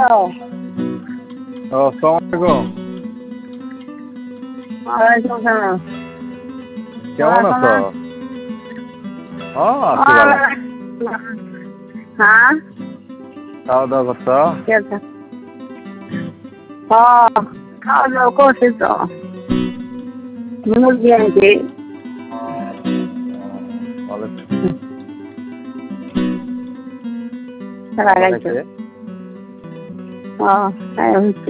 আসসালামু আলাইকুম। ওয়ালাইকুম সালাম। কেমন আছো? আছি ভালো। হ্যাঁ খাওয়া দাওয়া করছো? খাওয়া দাওয়া করছি তো, মুরগি আনছি। ভালো। লাগাইছো? হ্যাঁ হচ্ছে।